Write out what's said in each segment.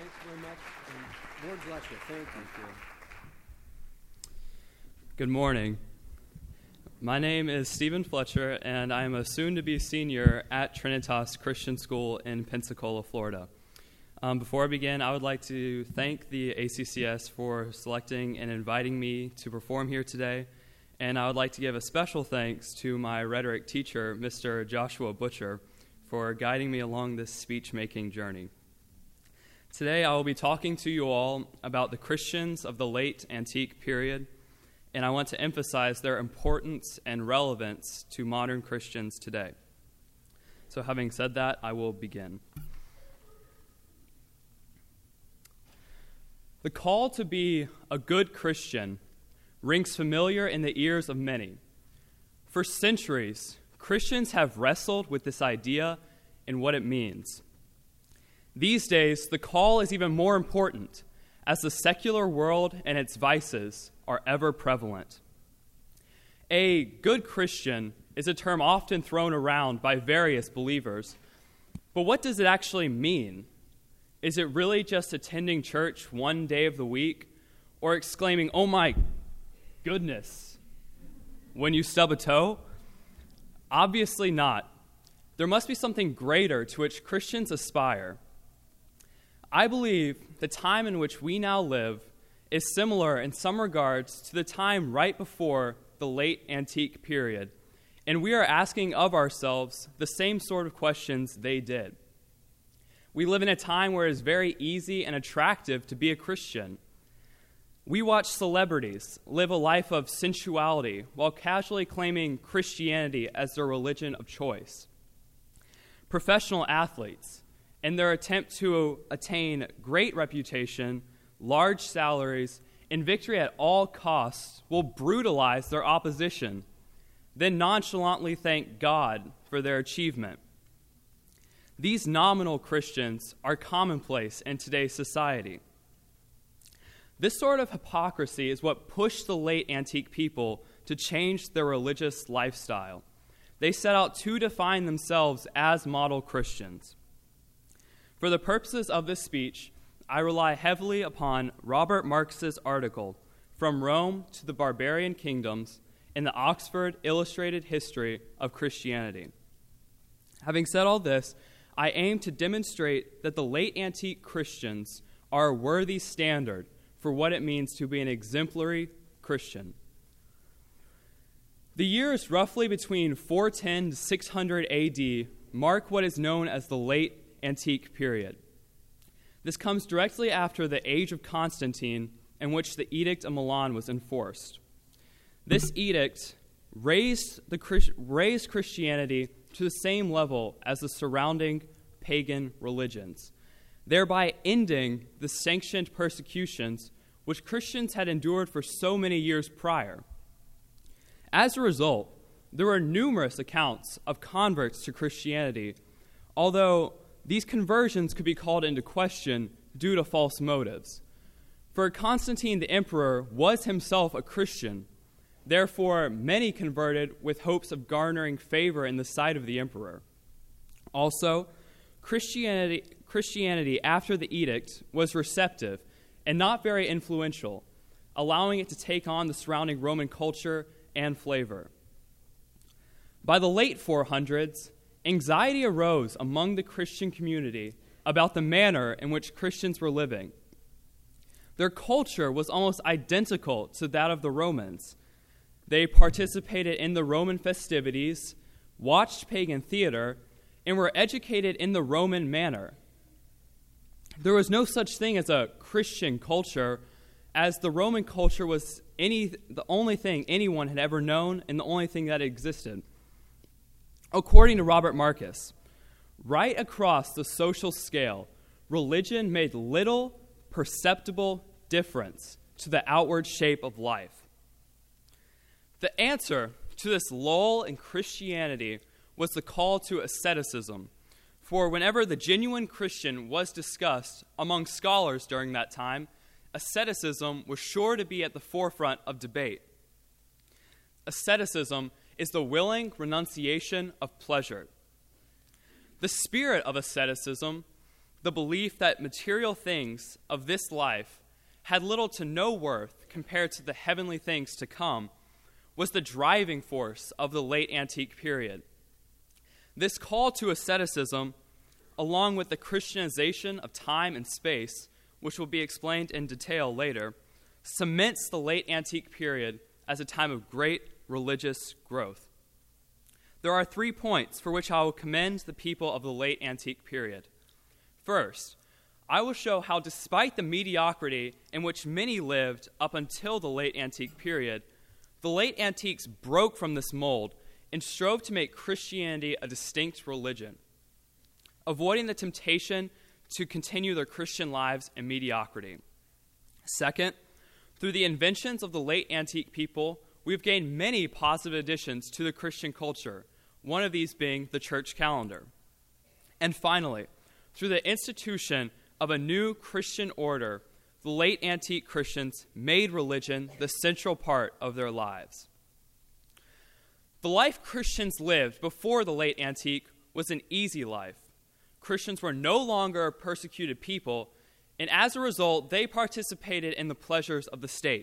Thanks very much, and Lord bless you. Thank you. Good morning. My name is Stephen Fletcher, and I am a soon-to-be senior at Trinitas Christian School in Pensacola, Florida. Before I begin, I would like to thank the ACCS for selecting and inviting me to perform here today, and I would like to give a special thanks to my rhetoric teacher, Mr. Joshua Butcher, for guiding me along this speech-making journey. Today, I will be talking to you all about the Christians of the late antique period, and I want to emphasize their importance and relevance to modern Christians today. So having said that, I will begin. The call to be a good Christian rings familiar in the ears of many. For centuries, Christians have wrestled with this idea and what it means. These days, the call is even more important as the secular world and its vices are ever prevalent. A good Christian is a term often thrown around by various believers, but what does it actually mean? Is it really just attending church one day of the week or exclaiming, "Oh my goodness," when you stub a toe? Obviously not. There must be something greater to which Christians aspire. I believe the time in which we now live is similar in some regards to the time right before the late antique period, and we are asking of ourselves the same sort of questions they did. We live in a time where it is very easy and attractive to be a Christian. We watch celebrities live a life of sensuality while casually claiming Christianity as their religion of choice. Professional athletes, in their attempt to attain great reputation, large salaries, and victory at all costs, will brutalize their opposition, then nonchalantly thank God for their achievement. These nominal Christians are commonplace in today's society. This sort of hypocrisy is what pushed the late antique people to change their religious lifestyle. They set out to define themselves as model Christians. For the purposes of this speech, I rely heavily upon Robert Marx's article, From Rome to the Barbarian Kingdoms, in the Oxford Illustrated History of Christianity. Having said all this, I aim to demonstrate that the late antique Christians are a worthy standard for what it means to be an exemplary Christian. The years roughly between 410 to 600 AD mark what is known as the late antique period. This comes directly after the age of Constantine, in which the Edict of Milan was enforced. This edict raised Christianity to the same level as the surrounding pagan religions, thereby ending the sanctioned persecutions which Christians had endured for so many years prior. As a result, there were numerous accounts of converts to Christianity, although these conversions could be called into question due to false motives. For Constantine the emperor was himself a Christian. Therefore, many converted with hopes of garnering favor in the sight of the emperor. Also, Christianity after the edict was receptive and not very influential, allowing it to take on the surrounding Roman culture and flavor. By the late 400s, anxiety arose among the Christian community about the manner in which Christians were living. Their culture was almost identical to that of the Romans. They participated in the Roman festivities, watched pagan theater, and were educated in the Roman manner. There was no such thing as a Christian culture, as the Roman culture was the only thing anyone had ever known and the only thing that existed. According to Robert Marcus, right across the social scale, religion made little perceptible difference to the outward shape of life. The answer to this lull in Christianity was the call to asceticism, for whenever the genuine Christian was discussed among scholars during that time, asceticism was sure to be at the forefront of debate. Asceticism is the willing renunciation of pleasure. The spirit of asceticism the belief that material things of this life had little to no worth compared to the heavenly things to come, was the driving force of the late antique period. This call to asceticism, along with the Christianization of time and space, which will be explained in detail later, cements the late antique period as a time of great religious growth. There are 3 points for which I will commend the people of the late antique period. First, I will show how despite the mediocrity in which many lived up until the late antique period, the late antiques broke from this mold and strove to make Christianity a distinct religion, avoiding the temptation to continue their Christian lives in mediocrity. Second, through the inventions of the late antique people, we've gained many positive additions to the Christian culture, one of these being the church calendar. And finally, through the institution of a new Christian order, the late antique Christians made religion the central part of their lives. The life Christians lived before the late antique was an easy life. Christians were no longer a persecuted people, and as a result, they participated in the pleasures of the state.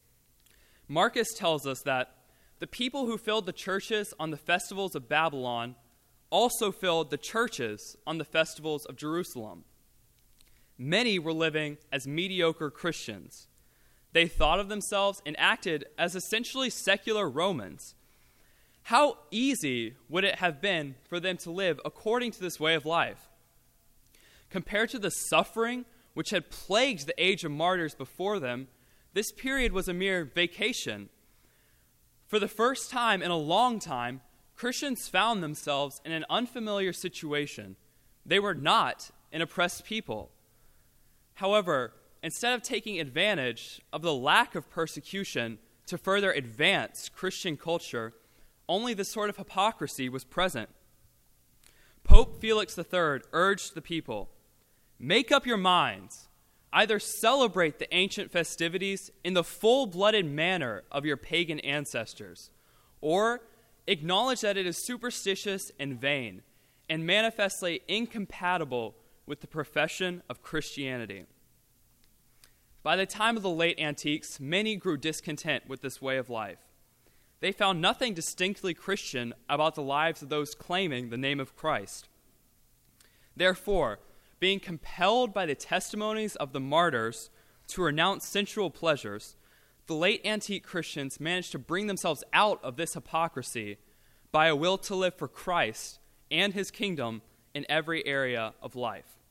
Marcus tells us that the people who filled the churches on the festivals of Babylon also filled the churches on the festivals of Jerusalem. Many were living as mediocre Christians. They thought of themselves and acted as essentially secular Romans. How easy would it have been for them to live according to this way of life? Compared to the suffering which had plagued the age of martyrs before them, this period was a mere vacation. For the first time in a long time, Christians found themselves in an unfamiliar situation. They were not an oppressed people. However, instead of taking advantage of the lack of persecution to further advance Christian culture, only this sort of hypocrisy was present. Pope Felix III urged the people, "Make up your minds. Either celebrate the ancient festivities in the full-blooded manner of your pagan ancestors, or acknowledge that it is superstitious and vain, and manifestly incompatible with the profession of Christianity." By the time of the late antiques, many grew discontent with this way of life. They found nothing distinctly Christian about the lives of those claiming the name of Christ. Therefore, being compelled by the testimonies of the martyrs to renounce sensual pleasures, the late antique Christians managed to bring themselves out of this hypocrisy by a will to live for Christ and his kingdom in every area of life.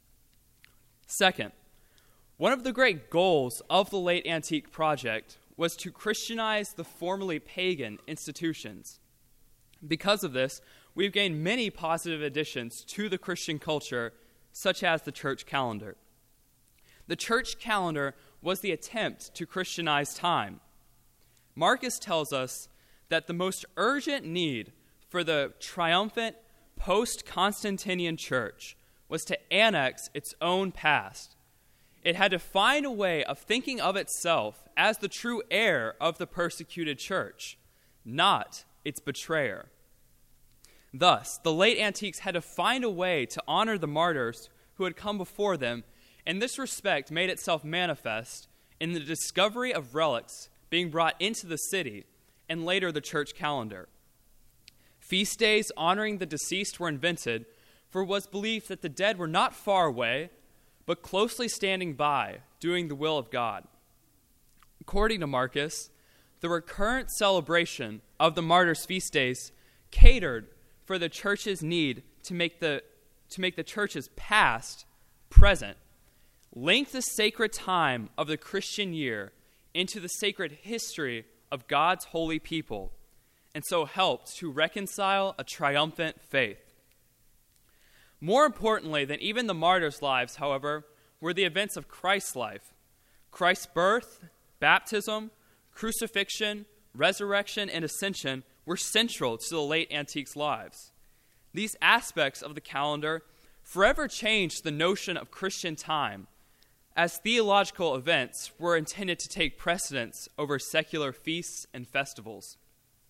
Second, one of the great goals of the late antique project was to Christianize the formerly pagan institutions. Because of this, we've gained many positive additions to the Christian culture, such as the church calendar. The church calendar was the attempt to Christianize time. Marcus tells us that the most urgent need for the triumphant post-Constantinian church was to annex its own past. It had to find a way of thinking of itself as the true heir of the persecuted church, not its betrayer. Thus, the late antiques had to find a way to honor the martyrs who had come before them, and this respect made itself manifest in the discovery of relics being brought into the city, and later the church calendar. Feast days honoring the deceased were invented, for it was believed that the dead were not far away, but closely standing by, doing the will of God. According to Marcus, the recurrent celebration of the martyrs' feast days catered for the church's need to make the church's past present, link the sacred time of the Christian year into the sacred history of God's holy people, and so helped to reconcile a triumphant faith. More importantly than even the martyrs' lives, however, were the events of Christ's life. Christ's birth, baptism, crucifixion, resurrection, and ascension were central to the late antiques' lives. These aspects of the calendar forever changed the notion of Christian time, as theological events were intended to take precedence over secular feasts and festivals.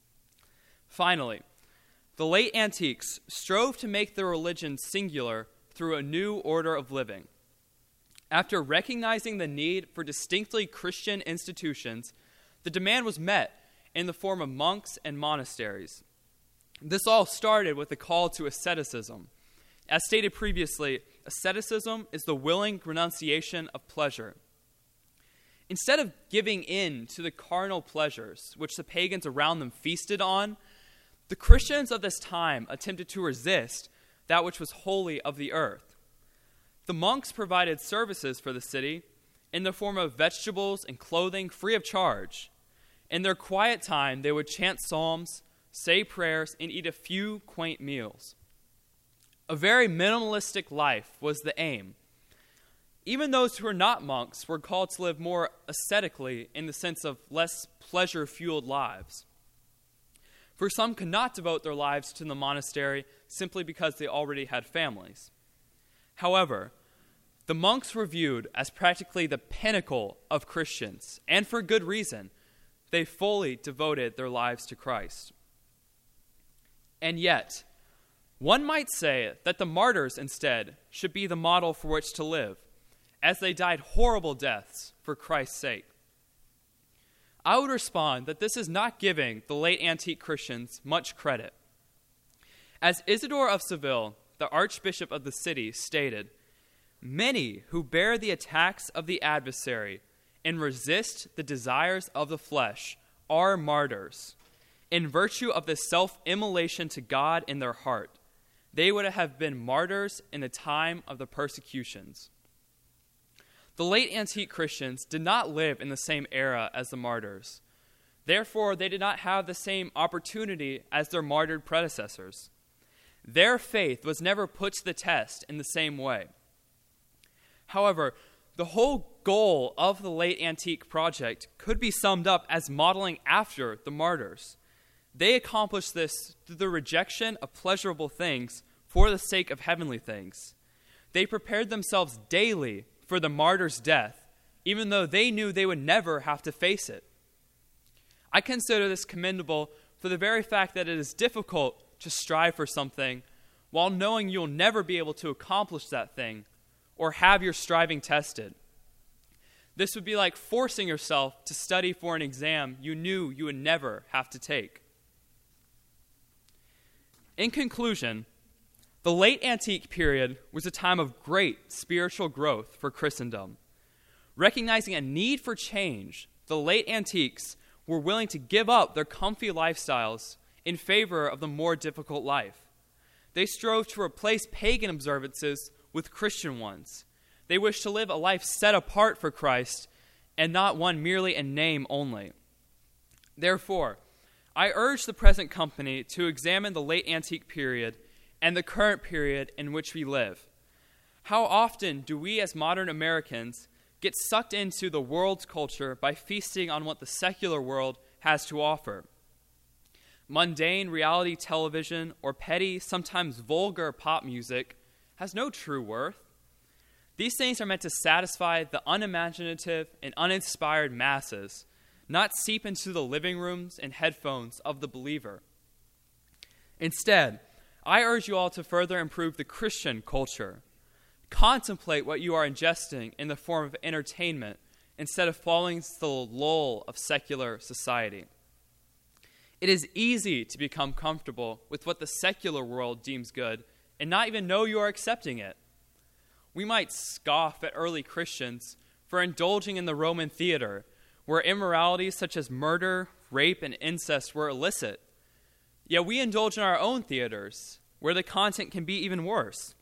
Finally, the late antiques strove to make their religion singular through a new order of living. After recognizing the need for distinctly Christian institutions, the demand was met in the form of monks and monasteries. This all started with the call to asceticism. As stated previously, asceticism is the willing renunciation of pleasure. Instead of giving in to the carnal pleasures which the pagans around them feasted on, the Christians of this time attempted to resist that which was holy of the earth. The monks provided services for the city in the form of vegetables and clothing free of charge. In their quiet time, they would chant psalms, say prayers, and eat a few quaint meals. A very minimalistic life was the aim. Even those who were not monks were called to live more ascetically in the sense of less pleasure-fueled lives. For some could not devote their lives to the monastery simply because they already had families. However, the monks were viewed as practically the pinnacle of Christians, and for good reason. They fully devoted their lives to Christ. And yet, one might say that the martyrs instead should be the model for which to live, as they died horrible deaths for Christ's sake. I would respond that this is not giving the late antique Christians much credit. As Isidore of Seville, the archbishop of the city, stated, "Many who bear the attacks of the adversary and resist the desires of the flesh are martyrs. In virtue of the self-immolation to God in their heart, they would have been martyrs in the time of the persecutions." The late antique Christians did not live in the same era as the martyrs. Therefore, they did not have the same opportunity as their martyred predecessors. Their faith was never put to the test in the same way. However, the whole goal of the late antique project could be summed up as modeling after the martyrs. They accomplished this through the rejection of pleasurable things for the sake of heavenly things. They prepared themselves daily for the martyr's death, even though they knew they would never have to face it. I consider this commendable for the very fact that it is difficult to strive for something while knowing you'll never be able to accomplish that thing or have your striving tested. This would be like forcing yourself to study for an exam you knew you would never have to take. In conclusion, the late antique period was a time of great spiritual growth for Christendom. Recognizing a need for change, the late antiques were willing to give up their comfy lifestyles in favor of the more difficult life. They strove to replace pagan observances with Christian ones. They wished to live a life set apart for Christ and not one merely in name only. Therefore, I urge the present company to examine the late antique period and the current period in which we live. How often do we as modern Americans get sucked into the world's culture by feasting on what the secular world has to offer? Mundane reality television or petty, sometimes vulgar pop music has no true worth. These things are meant to satisfy the unimaginative and uninspired masses, not seep into the living rooms and headphones of the believer. Instead, I urge you all to further improve the Christian culture. Contemplate what you are ingesting in the form of entertainment instead of falling into the lull of secular society. It is easy to become comfortable with what the secular world deems good and not even know you are accepting it. We might scoff at early Christians for indulging in the Roman theater, where immoralities such as murder, rape, and incest were illicit. Yet we indulge in our own theaters, where the content can be even worse.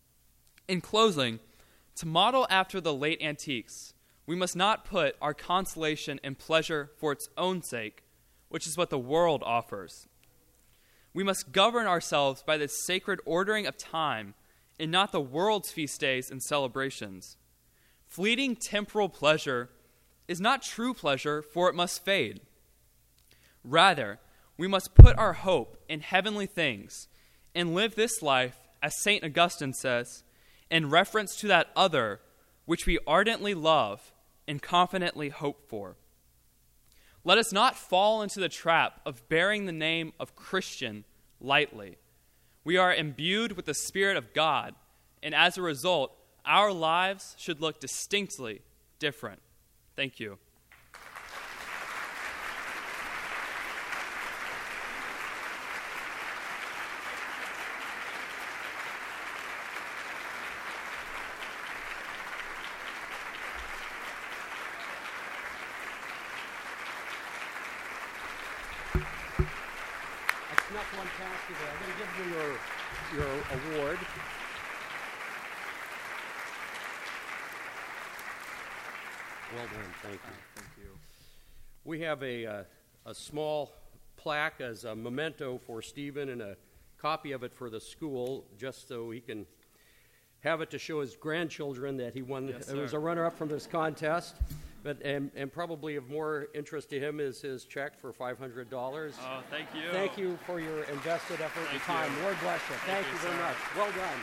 In closing, to model after the late antiques, we must not put our consolation and pleasure for its own sake, which is what the world offers. We must govern ourselves by the sacred ordering of time and not the world's feast days and celebrations. Fleeting temporal pleasure is not true pleasure, for it must fade. Rather, we must put our hope in heavenly things and live this life, as St. Augustine says, in reference to that other which we ardently love and confidently hope for. Let us not fall into the trap of bearing the name of Christian lightly. We are imbued with the Spirit of God, and as a result, our lives should look distinctly different. Thank you. I snuck one past you there. I'm going to give you your award. Well done, thank you. Thank you. We have a small plaque as a memento for Stephen and a copy of it for the school, just so he can have it to show his grandchildren that he won. Yes, It was sir. a runner-up from this contest. But and probably of more interest to him is his check for $500. Oh, thank you. Thank you for your invested effort and Thank time. you. Lord bless you. Thank you very sir. much. Well done.